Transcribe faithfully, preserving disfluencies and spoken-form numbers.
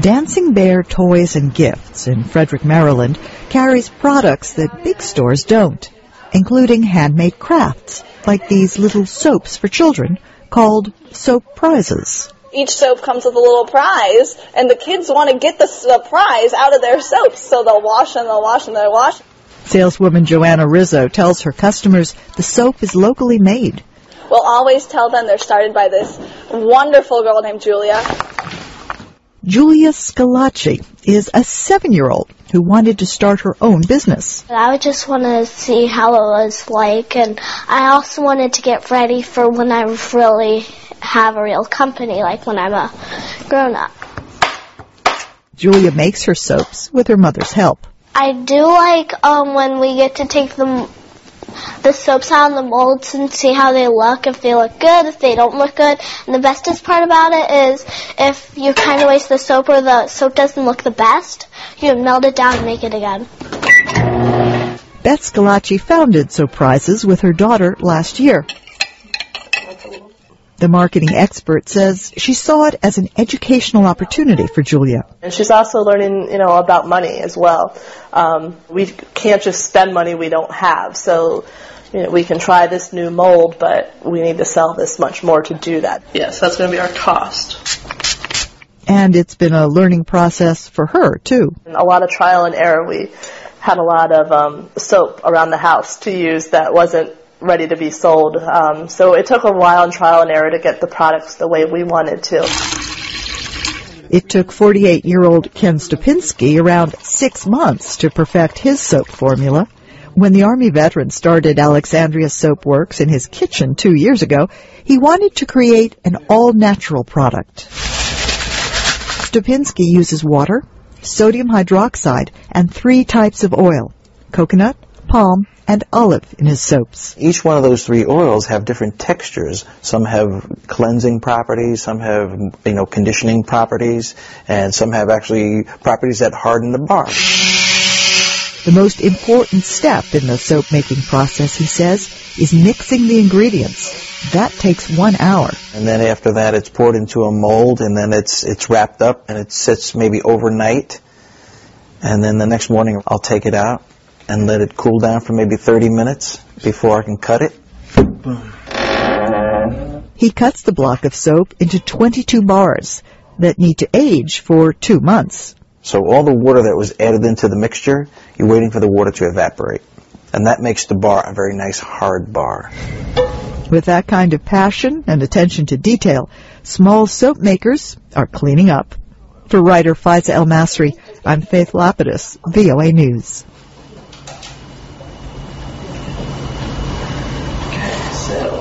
Dancing Bear Toys and Gifts in Frederick, Maryland, carries products that big stores don't, including handmade crafts, like these little soaps for children called soap prizes. Each soap comes with a little prize, and the kids want to get the, the prize out of their soaps, so they'll wash and they'll wash and they'll wash. Saleswoman Joanna Rizzo tells her customers the soap is locally made. We'll always tell them they're started by this wonderful girl named Julia. Julia Scalacci is a seven-year-old who wanted to start her own business. I just wanted to see how it was like, and I also wanted to get ready for when I really have a real company, like when I'm a grown-up. Julia makes her soaps with her mother's help. I do like um, when we get to take them the soaps out of the molds and see how they look, if they look good, if they don't look good. And the bestest part about it is if you kind of waste the soap or the soap doesn't look the best, you can melt it down and make it again. Beth Scalacci founded Soap Prizes with her daughter last year. The marketing expert says she saw it as an educational opportunity for Julia. And she's also learning, you know, about money as well. Um, we can't just spend money we don't have. So, you know, we can try this new mold, but we need to sell this much more to do that. Yes, that's going to be our cost. And it's been a learning process for her, too. A lot of trial and error. We had a lot of um, soap around the house to use that wasn't ready to be sold. Um, so it took a while and trial and error to get the products the way we wanted to. It took forty-eight-year-old Ken Stupinski around six months to perfect his soap formula. When the Army veteran started Alexandria Soap Works in his kitchen two years ago, he wanted to create an all-natural product. Stupinski uses water, sodium hydroxide, and three types of oil: coconut, palm, and olive in his soaps. Each one of those three oils have different textures. Some have cleansing properties, some have, you know, conditioning properties, and some have actually properties that harden the bar. The most important step in the soap-making process, he says, is mixing the ingredients. That takes one hour. And then after that, it's poured into a mold, and then it's it's wrapped up, and it sits maybe overnight. And then the next morning, I'll take it out and let it cool down for maybe thirty minutes before I can cut it. Boom. He cuts the block of soap into twenty-two bars that need to age for two months. So all the water that was added into the mixture, you're waiting for the water to evaporate. And that makes the bar a very nice hard bar. With that kind of passion and attention to detail, small soap makers are cleaning up. For writer Faiza El Masri, I'm Faith Lapidus, V O A News. Okay, so